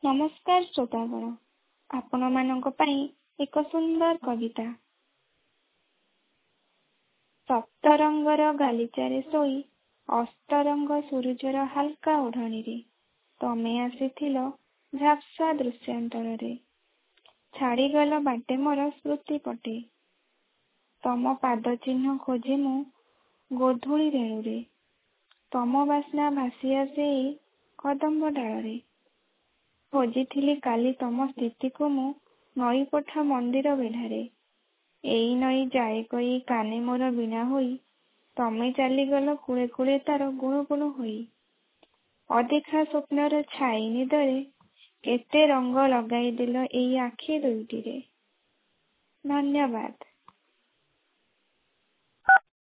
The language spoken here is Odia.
ନମସ୍କାର ଶ୍ରୋତାଗଣ, ଆପଣମାନଙ୍କ ପାଇଁ ଏକ ସୁନ୍ଦର କବିତା। ସପ୍ତରଙ୍ଗର ଗାଲିଚାରେ ଶୋଇ ଅସ୍ତରଙ୍ଗ ସୂରୁଜର ହାଲକା ଓଢ଼ଣୀରେ ତମେ ଆସିଥିଲ ଝାପ୍ସା ଦୃଶ୍ୟାନ୍ତରରେ। ଛାଡ଼ିଗଲ ବାଟେ ମୋର ସ୍ମୃତି ପଟେ। ତମ ପାଦ ଚିହ୍ନ ଖୋଜେ ମୁଁ ଗୋଧୂଳି ରେଣୁରେ। ତମ ବାସ୍ନା ଭାସି ଆସେ ଏଇ କଦମ୍ବ ଡାଳରେ। ଖୋଜିଥିଲି କାଲି ତମ ସ୍ଥିତିକୁ ମୁଁ ନଈପଠା ମନ୍ଦିର ବେଢ଼ାରେ। ଏଇ ନଈ ଯାଏ କଇ କାନେ ମୋର ବୀଣା ହୋଇ ତମେ ଚାଲିଗଲ କୂଳେ କୂଳେ ତାର ଗୁଣୁ ଗୁଣୁ ହୋଇ। ଅଦେଖା ସ୍ୱପ୍ନର ଛାଇ ନିଦରେ କେତେ ରଙ୍ଗ ଲଗାଇଦେଲ ଏଇ ଆଖି ଦୁଇଟିରେ। ଧନ୍ୟବାଦ।